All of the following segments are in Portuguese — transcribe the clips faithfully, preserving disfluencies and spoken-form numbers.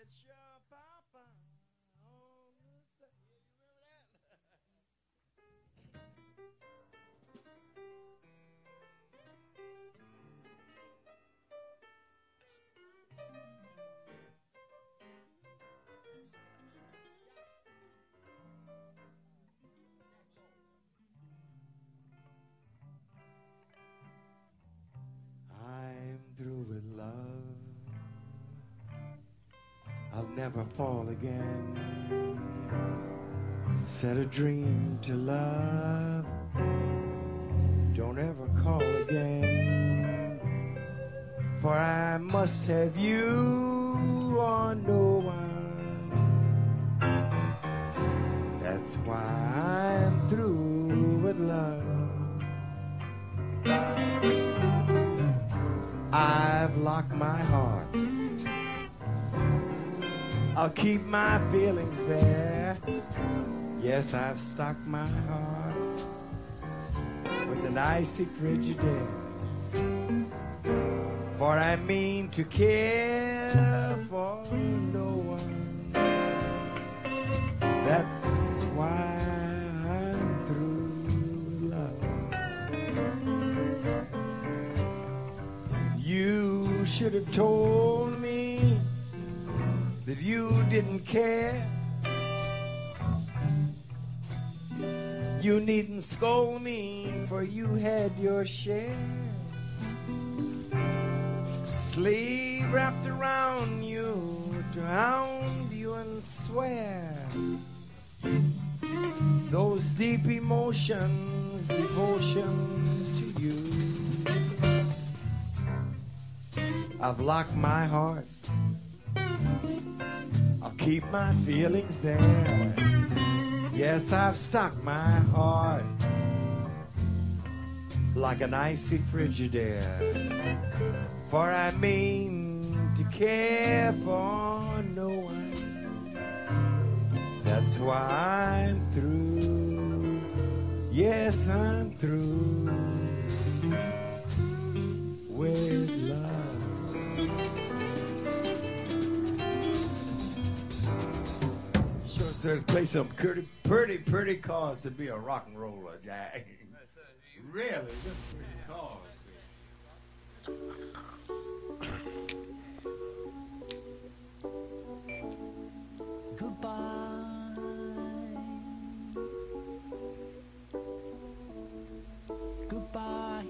Through with love, I'll never fall again. Set a dream to love, don't ever call again. For I must have you or no one. That's why I'm through with love. I've locked my heart, I'll keep my feelings there. Yes, I've stocked my heart with an icy Frigidaire. For I mean to care for no one. That's why I'm through with love. You should have told me that you didn't care. You needn't scold me, for you had your share. Sleeve wrapped around you to hound you and swear. Those deep emotions, devotions to you. I've locked my heart, I'll keep my feelings there. Yes, I've stocked my heart like an icy Frigidaire. For I mean to care for no one. That's why I'm through. Yes, I'm through with love. Sure, sir, play some pretty, pretty, pretty cause to be a rock and roller, Jack. Really, just pretty cause. Goodbye. Goodbye.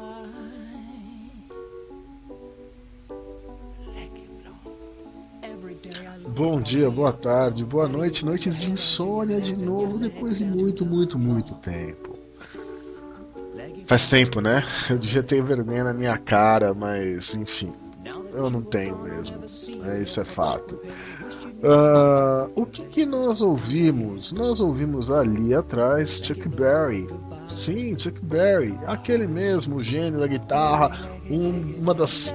Bom dia, boa tarde, boa noite, noites de insônia de novo, depois de muito, muito, muito tempo. Faz tempo, né? Eu devia ter vergonha na minha cara, mas enfim, eu não tenho mesmo, é, isso é fato. Uh, o que, que nós ouvimos? Nós ouvimos ali atrás Chuck Berry. Sim, Chuck Berry, aquele mesmo gênio da guitarra, um, uma das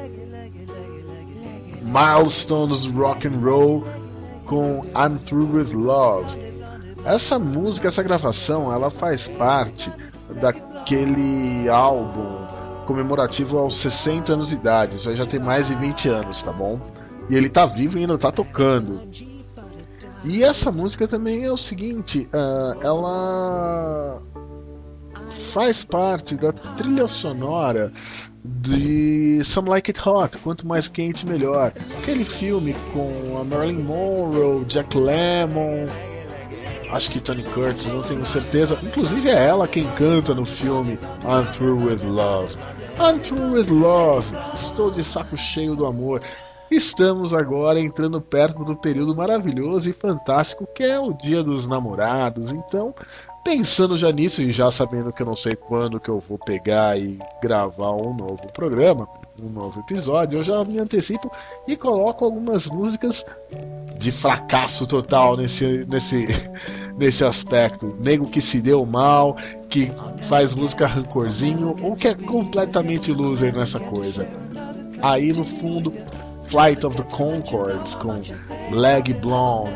milestones do rock and roll, com I'm Through With Love. Essa música, essa gravação, ela faz parte daquele álbum comemorativo aos sessenta anos de idade. Isso aí já tem mais de vinte anos, tá bom? E ele tá vivo e ainda tá tocando. E essa música também é o seguinte, uh, ela faz parte da trilha sonora de Some Like It Hot, quanto mais quente melhor. Aquele filme com a Marilyn Monroe, Jack Lemmon, acho que Tony Curtis, não tenho certeza. Inclusive é ela quem canta no filme I'm Through With Love. I'm Through With Love. Estou de saco cheio do amor. Estamos agora entrando perto do período maravilhoso e fantástico que é o Dia dos Namorados. Então, pensando já nisso e já sabendo que eu não sei quando que eu vou pegar e gravar um novo programa, um novo episódio, eu já me antecipo e coloco algumas músicas de fracasso total nesse, nesse, nesse aspecto. Nego que se deu mal, que faz música rancorzinho ou que é completamente loser nessa coisa. Aí no fundo, Flight of the Conchords com Leg Blonde.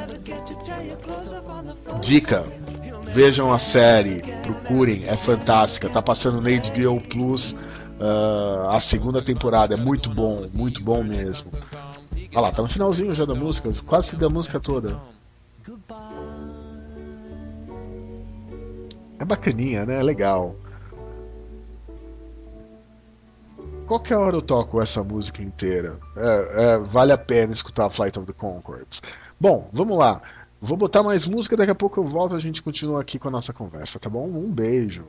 Dica: vejam a série, procurem, é fantástica, tá passando na H B O Plus, uh, a segunda temporada, é muito bom, muito bom mesmo. Olha lá, tá no finalzinho já da música, quase que da música toda. É bacaninha, né? É legal. Qualquer hora eu toco essa música inteira. É, é, vale a pena escutar Flight of the Conchords. Bom, vamos lá. Vou botar mais música, daqui a pouco eu volto e a gente continua aqui com a nossa conversa, tá bom? Um beijo.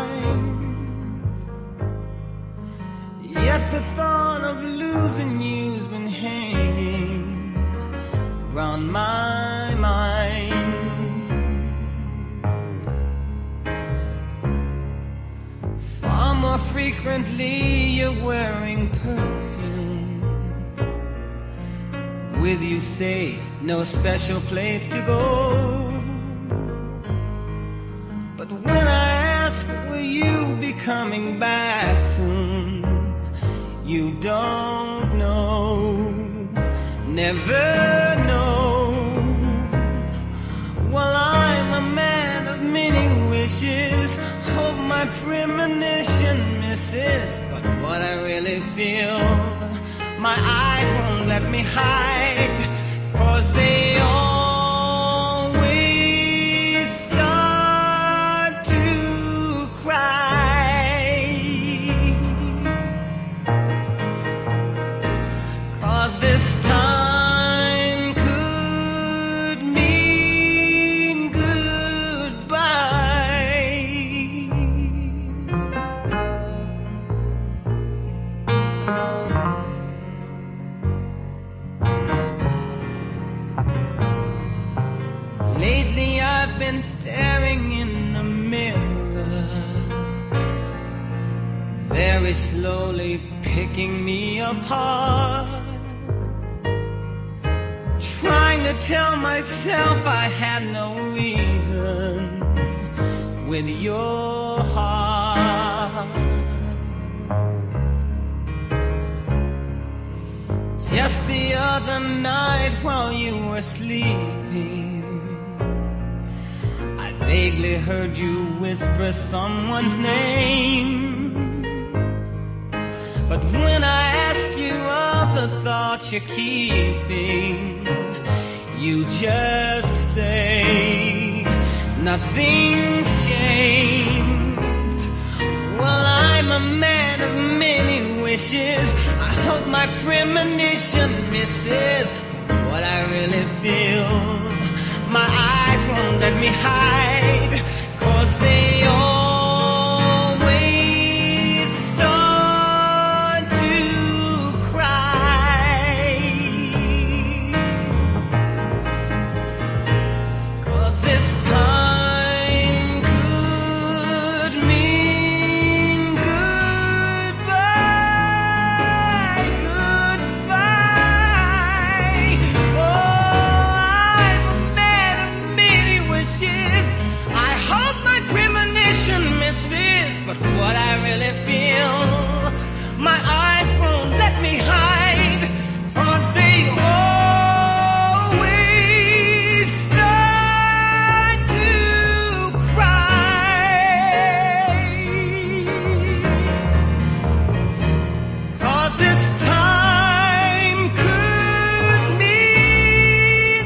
mine. Yet the thought of losing you's been hanging round my mind. Far more frequently you're wearing perfume. With you say no special place to go. But when I ask will you be coming back soon, you don't know, never know. Well, I'm a man of many wishes, hope my premonition misses. But what I really feel, my eyes won't let me hide, 'cause they always start to cry. 'Cause this time could mean goodbye. Lately I've been staring in the mirror, very slowly picking me apart, trying to tell myself I had no reason with your heart. Just the other night while you were sleeping, I vaguely heard you whisper someone's name. But when I ask you of the thoughts you're keeping, you just say nothing's changed. Well, I'm a man of many wishes, I hope my premonition misses. But what I really feel, my eyes won't let me hide, 'cause they always start to cry. 'Cause this time could mean goodbye, goodbye. Oh, I'm a man of many wishes, I hope my premonition misses. But what I really feel, my eyes won't let me hide, 'cause they always start to cry. 'Cause this time could mean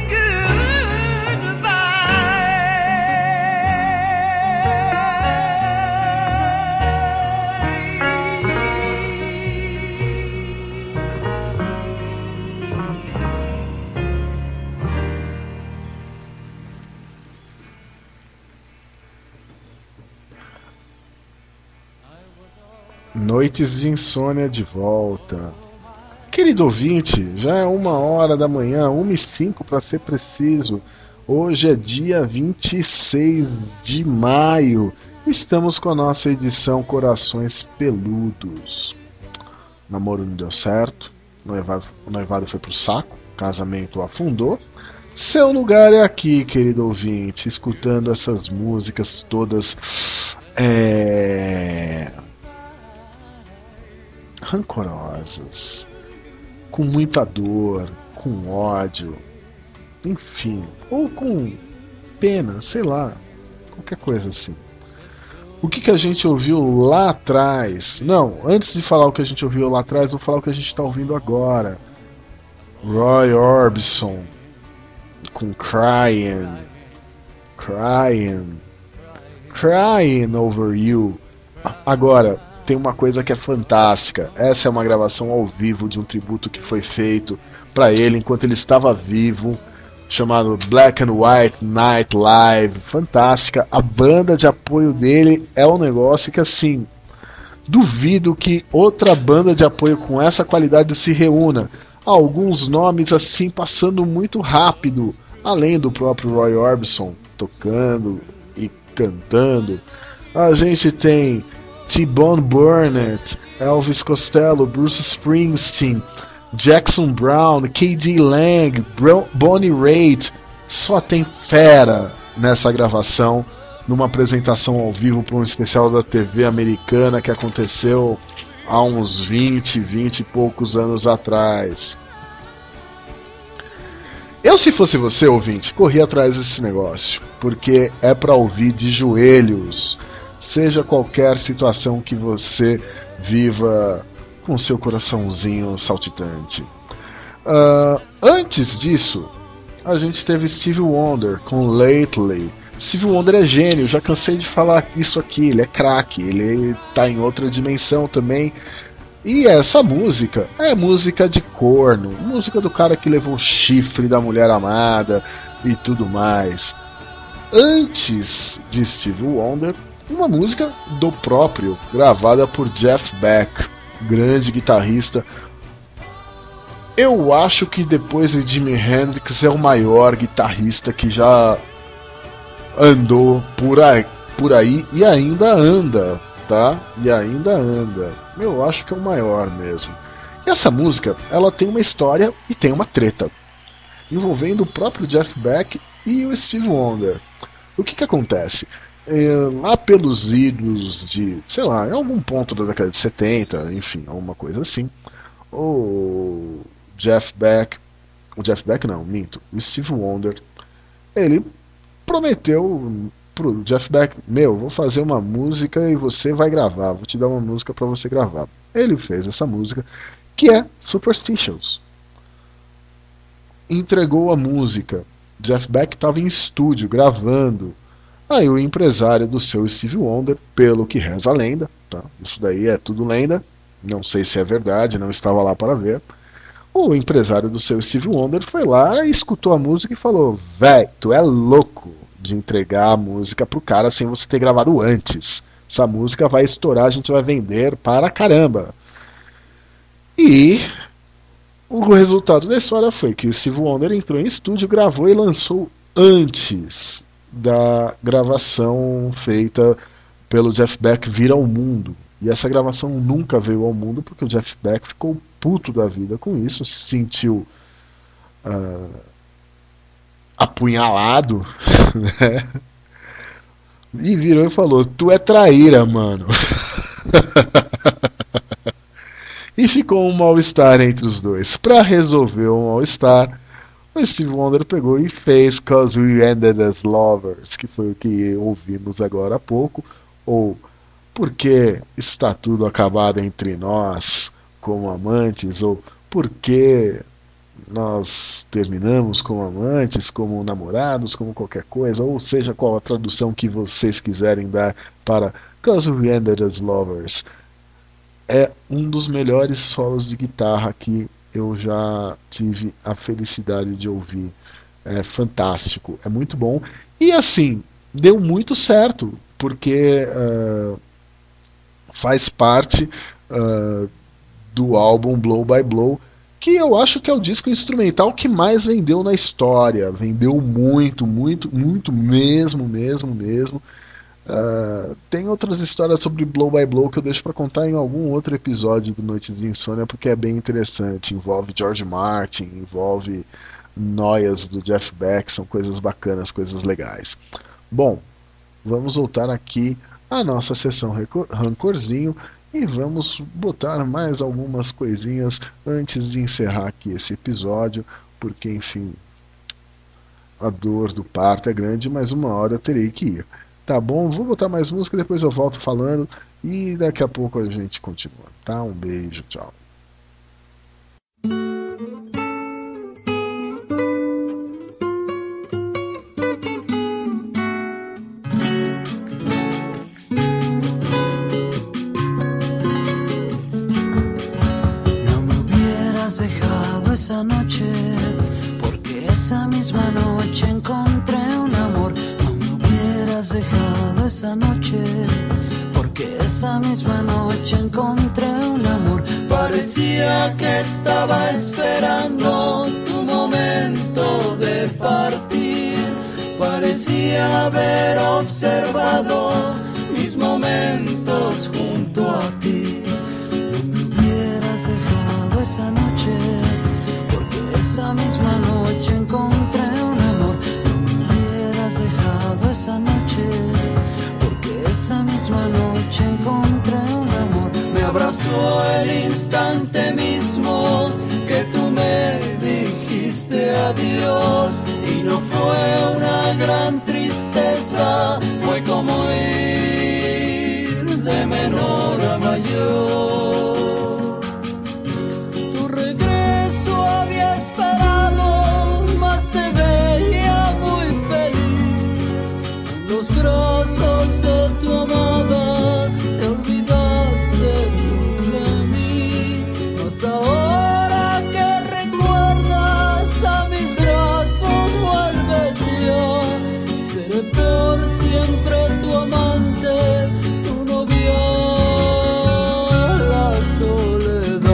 Noites de insônia de volta. Querido ouvinte, já é uma hora da manhã, uma e cinco para ser preciso. Hoje é dia vinte e seis de maio. Estamos com a nossa edição Corações Peludos. O namoro não deu certo, o noivado, o noivado foi pro saco, o casamento afundou. Seu lugar é aqui, querido ouvinte, escutando essas músicas todas é... rancorosas, com muita dor, com ódio, enfim, ou com pena, sei lá, qualquer coisa assim. O que, que a gente ouviu lá atrás? Não, antes de falar o que a gente ouviu lá atrás, vou falar o que a gente está ouvindo agora. Roy Orbison com Crying, Crying, Crying Over You. Agora, tem uma coisa que é fantástica. Essa é uma gravação ao vivo de um tributo que foi feito para ele enquanto ele estava vivo. chamado Black and White Night Live, fantástica. A banda de apoio dele é um negócio que, assim, duvido que outra banda de apoio com essa qualidade se reúna. Alguns nomes assim passando muito rápido, além do próprio Roy Orbison tocando e cantando. A gente tem T-Bone Burnett, Elvis Costello, Bruce Springsteen, Jackson Brown, K D Lang, Bonnie Raitt. Só tem fera nessa gravação, numa apresentação ao vivo para um especial da T V americana que aconteceu há uns vinte, vinte e poucos anos atrás. Eu, se fosse você, ouvinte, corria atrás desse negócio, porque é para ouvir de joelhos, seja qualquer situação que você viva com seu coraçãozinho saltitante. Uh, antes disso, a gente teve Stevie Wonder com Lately. Stevie Wonder é gênio, já cansei de falar isso aqui, ele é craque, ele tá em outra dimensão também. E essa música é música de corno, música do cara que levou o chifre da mulher amada e tudo mais. Antes de Stevie Wonder, uma música do próprio, gravada por Jeff Beck, grande guitarrista. Eu acho que depois de Jimi Hendrix é o maior guitarrista que já andou por aí, por aí e ainda anda, tá? E ainda anda. Eu acho que é o maior mesmo. E essa música, ela tem uma história e tem uma treta envolvendo o próprio Jeff Beck e o Stevie Wonder. O que que acontece? É, lá pelos idos de, sei lá, em algum ponto da década de setenta, enfim, alguma coisa assim, o Jeff Beck, o Jeff Beck não, minto, o Stevie Wonder, ele prometeu pro Jeff Beck, meu, vou fazer uma música e você vai gravar, vou te dar uma música para você gravar. Ele fez essa música, que é Superstitions. Entregou a música. Jeff Beck estava em estúdio, gravando. Aí o empresário do seu Stevie Wonder, pelo que reza a lenda, tá? Isso daí é tudo lenda, não sei se é verdade, não estava lá para ver. O empresário do seu Stevie Wonder foi lá, escutou a música e falou: véi, tu é louco de entregar a música pro cara sem você ter gravado antes. Essa música vai estourar, a gente vai vender para caramba. E o resultado da história foi que o Stevie Wonder entrou em estúdio, gravou e lançou antes da gravação feita pelo Jeff Beck vir ao mundo. E essa gravação nunca veio ao mundo porque o Jeff Beck ficou puto da vida com isso, se sentiu uh, apunhalado, né? E virou e falou: tu é traíra, mano. E ficou um mal-estar entre os dois. Para resolver o mal-estar, o Stevie Wonder pegou e fez Cause We Ended As Lovers, que foi o que ouvimos agora há pouco, ou Porque Está Tudo Acabado Entre Nós como amantes, ou Porque Nós Terminamos como amantes, como namorados, como qualquer coisa, ou seja, qual a tradução que vocês quiserem dar para Cause We Ended As Lovers. É um dos melhores solos de guitarra que eu já tive a felicidade de ouvir. É fantástico, é muito bom. E assim, deu muito certo, porque uh, faz parte uh, do álbum Blow by Blow, que eu acho que é o disco instrumental que mais vendeu na história. Vendeu muito, muito, muito mesmo, mesmo, mesmo. Uh, tem outras histórias sobre Blow by Blow que eu deixo para contar em algum outro episódio do Noites de Insônia, porque é bem interessante. Envolve George Martin, envolve noias do Jeff Beck, são coisas bacanas, coisas legais. Bom, vamos voltar aqui à nossa sessão Rancorzinho e vamos botar mais algumas coisinhas antes de encerrar aqui esse episódio, porque enfim, a dor do parto é grande, mas uma hora eu terei que ir. Tá bom, vou botar mais música, depois eu volto falando e daqui a pouco a gente continua, tá? Um beijo, tchau. Não me hubieras dejado esa noche, porque esa misma noche esa misma noche encontré un amor. Parecía que estaba esperando tu momento de partir. Parecía haber observado mis momentos junto a ti. No me hubieras dejado esa noche, porque esa misma noche encontré un amor. No me hubieras dejado esa noche, porque esa misma noche encontré un amor. Me abrazó el instante mismo que tú me dijiste adiós, y no fue una gran tristeza, fue como ir de menor a mayor. Tu regreso había esperado, mas te veía muy feliz. En los brazos de tu amada te olvidaste tú de mí. Mas ahora que recuerdas a mis brazos vuelves ya. Seré por siempre tu amante, tu novia, la soledad.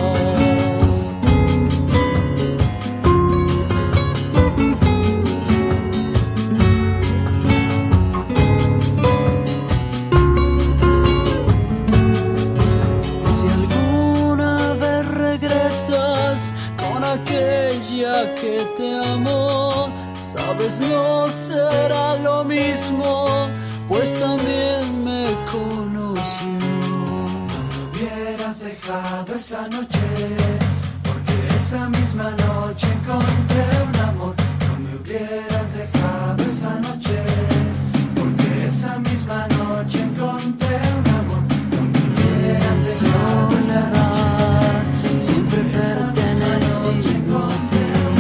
Si alguna vez regresas con aquella que te amó, sabes, no será lo mismo, pues también me conoció. No me hubieras dejado esa noche, porque esa misma noche encontré un amor. No me hubieras dejado esa noche, porque esa misma noche encontré un amor. No me hubieras dejado esa noche, siempre pertenecido a ti.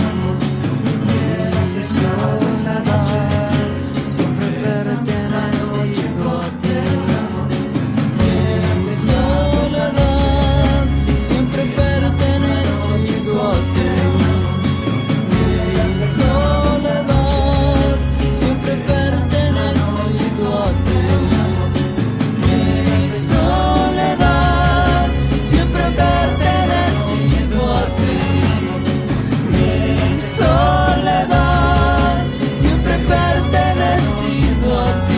Siempre pertenecido a ti. Mi soledad, siempre pertenecido a ti. Mi soledad, siempre pertenecido a ti. Mi soledad, siempre pertenecido a ti. Mi soledad, siempre pertenecido a ti.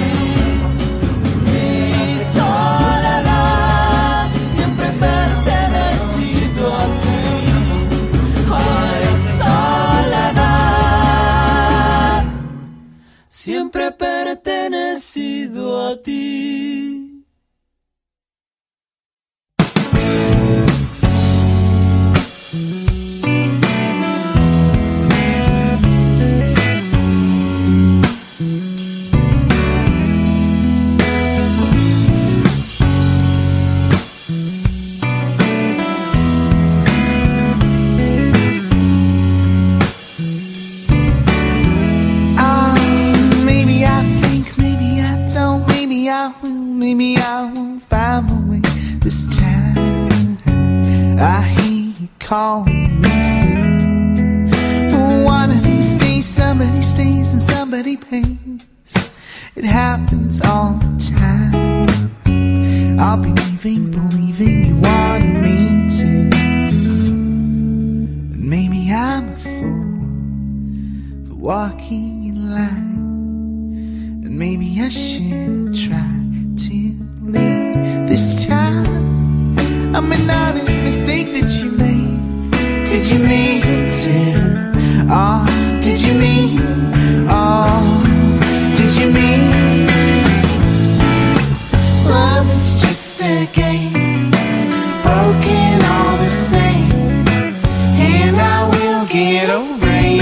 Mi soledad, siempre pertenecido a ti. Ay, soledad, siempre pertenecido a ti. Maybe I won't find my way this time. I hear you calling me soon. One of these days somebody stays and somebody pays. It happens all the time. I'll be leaving, believing you wanted me to. And maybe I'm a fool for walking in line. And maybe I should try to leave this time. I'm an honest mistake that you made. Did you mean to? Oh, did you mean? Oh, did you mean? Love is just a game, broken all the same, and I will get over you.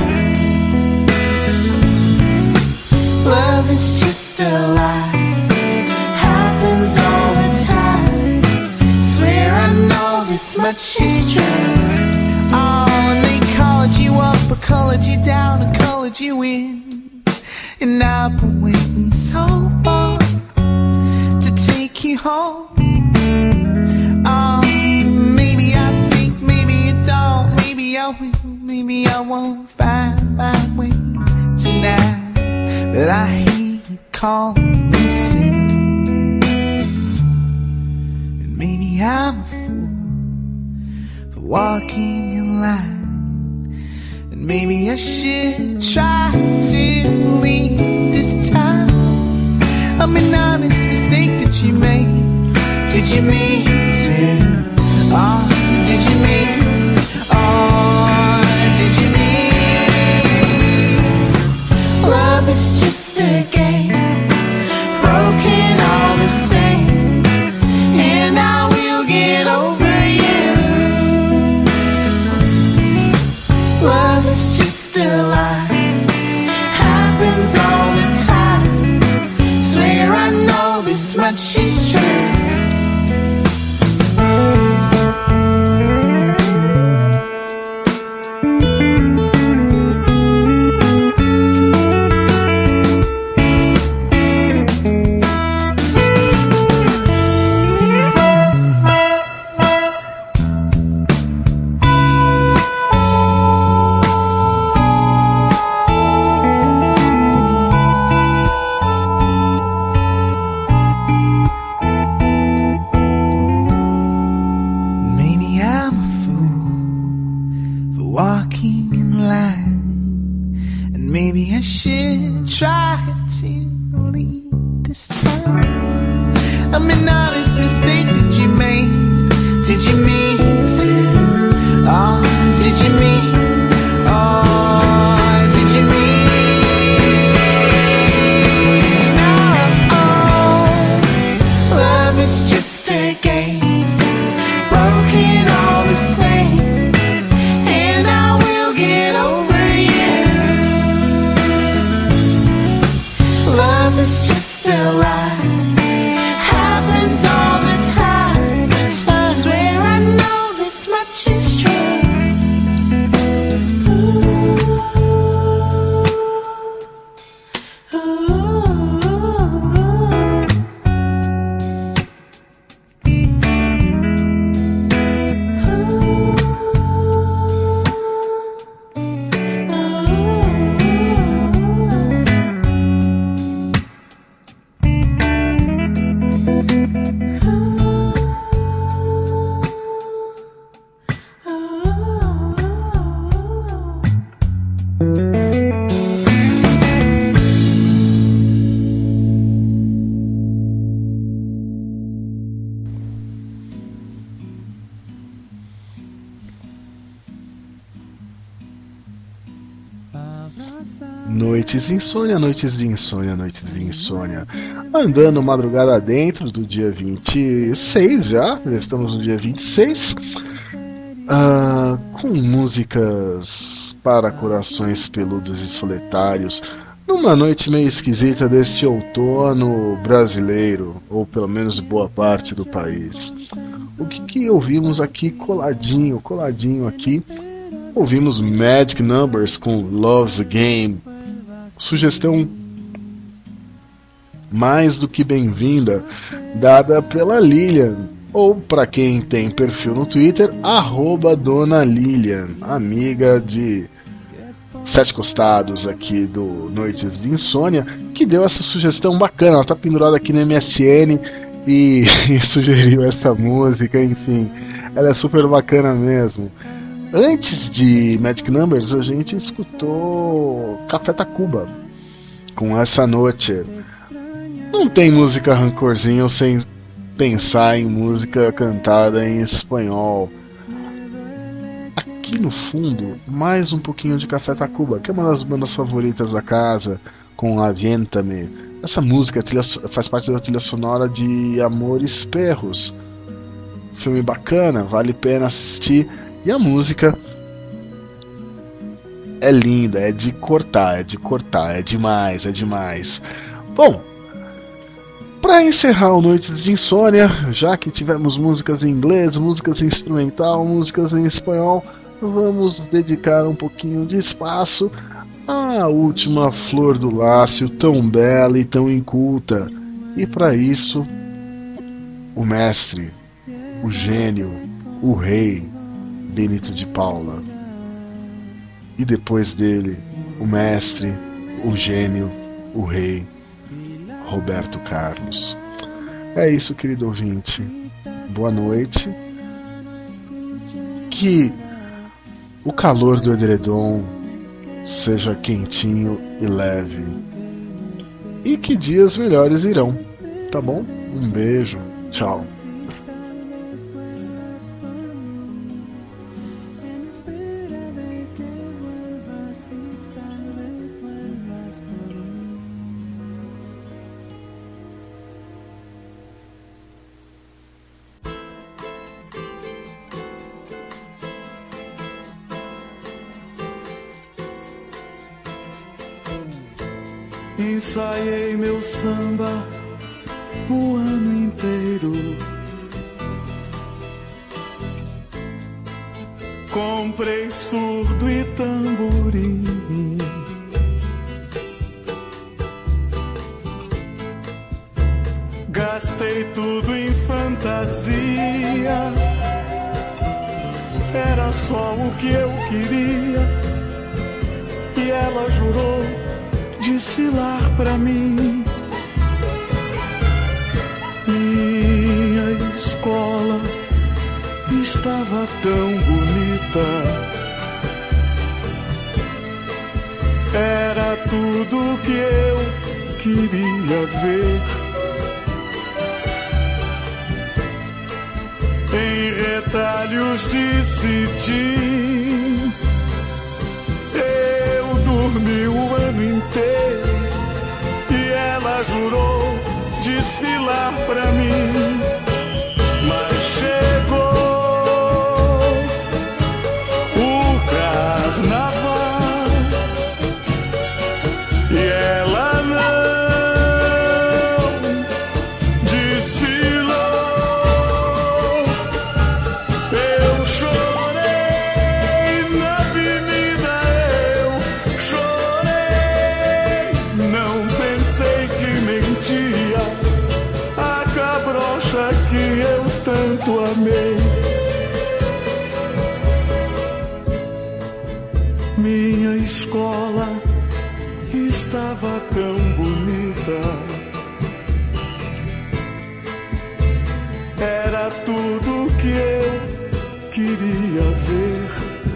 Love is just a lie, happens all the time. Swear I know this much is true. Oh, and they called you up or colored you down or colored you in, and I've been waiting so long to take you home. Oh, maybe I think, maybe you don't, maybe I will, maybe I won't find my way tonight, but I hear you calling me soon. I'm a fool for walking in line, and maybe I should try to leave this time. I'm an honest mistake that you made. Did you mean to? Oh, did you mean? Oh, did you mean? Love is just a game, broken all the same, and I will get over you. Love is just a lie, happens all the time. Swear I know this much is true. Noites de insônia, noites de insônia, noites de insônia. Andando madrugada dentro do dia vinte e seis já, já estamos no dia vinte e seis. Uh, com músicas para corações peludos e solitários, numa noite meio esquisita deste outono brasileiro, ou pelo menos boa parte do país. O que, que ouvimos aqui coladinho, coladinho aqui? Ouvimos Magic Numbers com Love's a Game. Sugestão mais do que bem-vinda, dada pela Lilian, ou para quem tem perfil no Twitter, arroba Dona Lilian, amiga de Sete Costados aqui do Noites de Insônia, que deu essa sugestão bacana. Ela tá pendurada aqui no M S N e, e sugeriu essa música, enfim, ela é super bacana mesmo. Antes de Magic Numbers, a gente escutou Café Tacuba com Essa Noite. Não tem música rancorzinho sem pensar em música cantada em espanhol. Aqui no fundo, mais um pouquinho de Café Tacuba, que é uma das bandas favoritas da casa, com Avienta-me. Essa música trilha, faz parte da trilha sonora de Amores Perros. Filme bacana, vale a pena assistir. E a música é linda, é de cortar, é de cortar, é demais, é demais. Bom, para encerrar o Noites de Insônia, já que tivemos músicas em inglês, músicas em instrumental, músicas em espanhol, vamos dedicar um pouquinho de espaço à última flor do Lácio, tão bela e tão inculta. E para isso, o mestre, o gênio, o rei Benito de Paula. E depois dele, o mestre, o gênio, o rei Roberto Carlos. É isso, querido ouvinte. boa noite. Que o calor do edredom seja quentinho e leve. E que dias melhores irão, tá bom? Um beijo, tchau. Ensaiei meu samba o ano inteiro. Comprei surdo e tamborim. Gastei tudo em fantasia. Era só o que eu queria. E ela jurou desfilar pra mim. Minha escola estava tão bonita. Era tudo que eu queria ver. Em retalhos de cetim eu dormi o ano inteiro. E ela jurou desfilar pra mim. Mas chegou o carnaval e ela não desfilou. Eu chorei na avenida, eu chorei. Não pensei que mentia a cabrocha que eu tanto amei. Minha escola estava tão bonita. Era tudo que eu queria ver.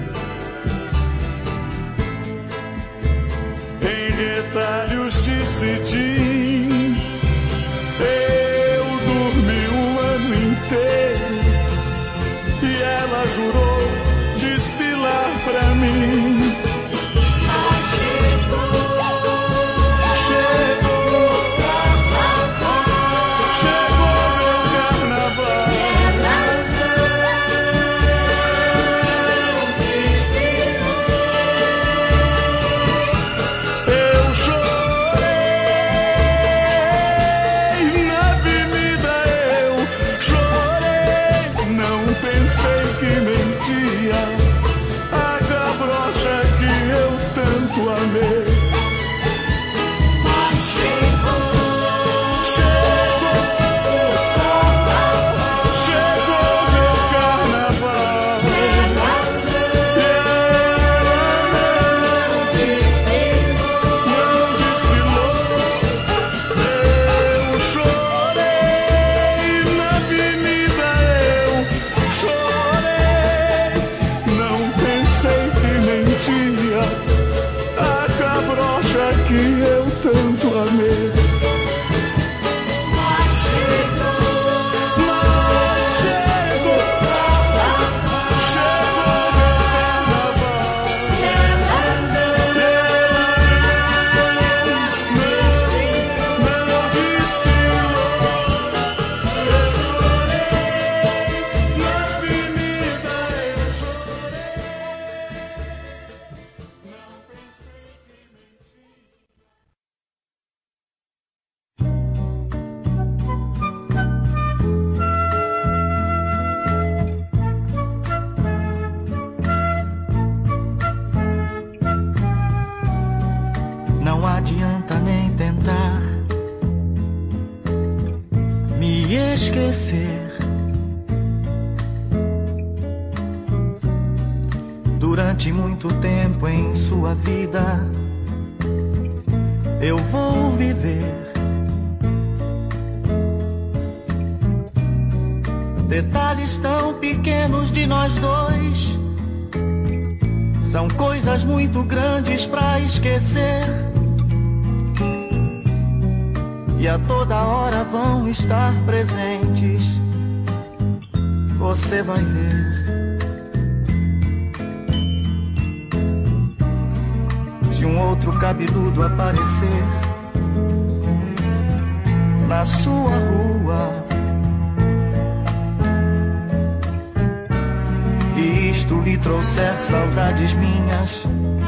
Em retalhos de cetim eu dormi o ano inteiro. E ela jurou desfilar pra mim. Não adianta nem tentar me esquecer. Durante muito tempo em sua vida eu vou viver Detalhes tão pequenos de nós dois são coisas muito grandes pra esquecer, e a toda hora vão estar presentes. Você vai ver. Se um outro cabeludo aparecer na sua rua e isto lhe trouxer saudades minhas,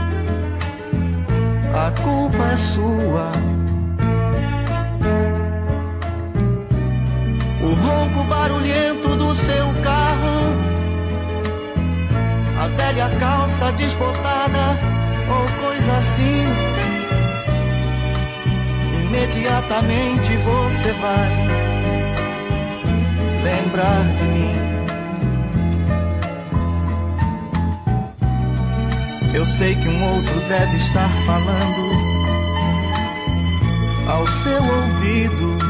a culpa é sua. O ronco barulhento do seu carro, a velha calça desbotada ou coisa assim, imediatamente você vai lembrar de mim. Eu sei que um outro deve estar falando ao seu ouvido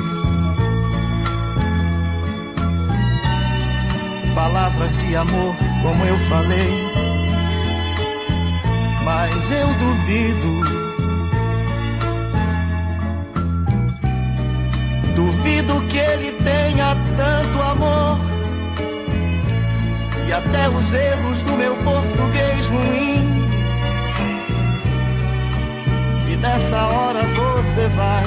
palavras de amor, como eu falei, mas eu duvido. Duvido que ele tenha tanto amor, e até os erros do meu português ruim. E nessa hora você vai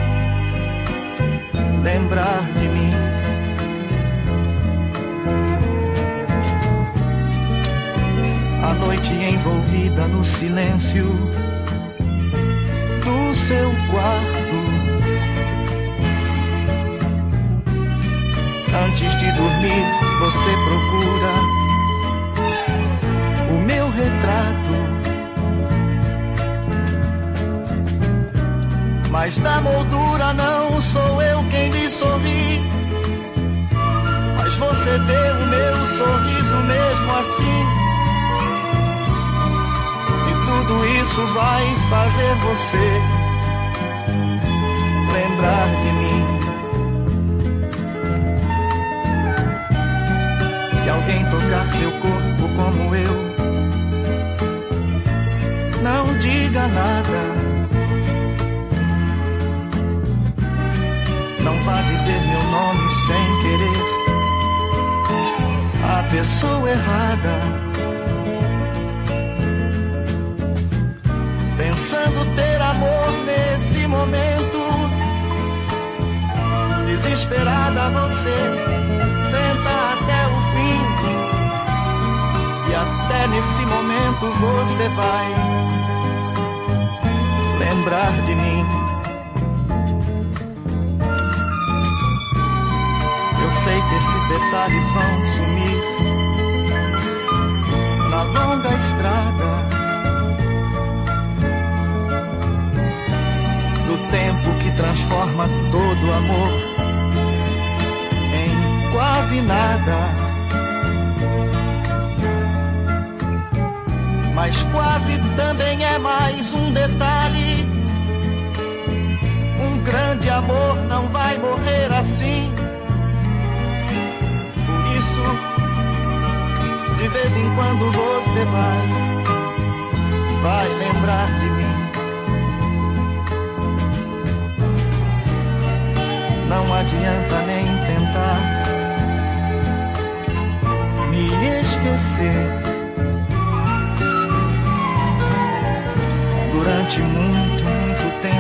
lembrar de mim. A noite envolvida no silêncio do seu quarto, antes de dormir você procura o meu retrato, mas da moldura não sou eu quem lhe sorri, mas você vê o meu sorriso mesmo assim. Tudo isso vai fazer você lembrar de mim. Se alguém tocar seu corpo como eu, não diga nada. Não vá dizer meu nome sem querer a pessoa errada. Pensando ter amor nesse momento, desesperada você tenta até o fim, e até nesse momento você vai lembrar de mim. Eu sei que esses detalhes vão sumir na longa estrada tempo que transforma todo amor em quase nada. Mas quase também é mais um detalhe. Um grande amor não vai morrer assim. Por isso, de vez em quando você vai, vai lembrar de mim. Não adianta nem tentar me esquecer. Durante muito, muito tempo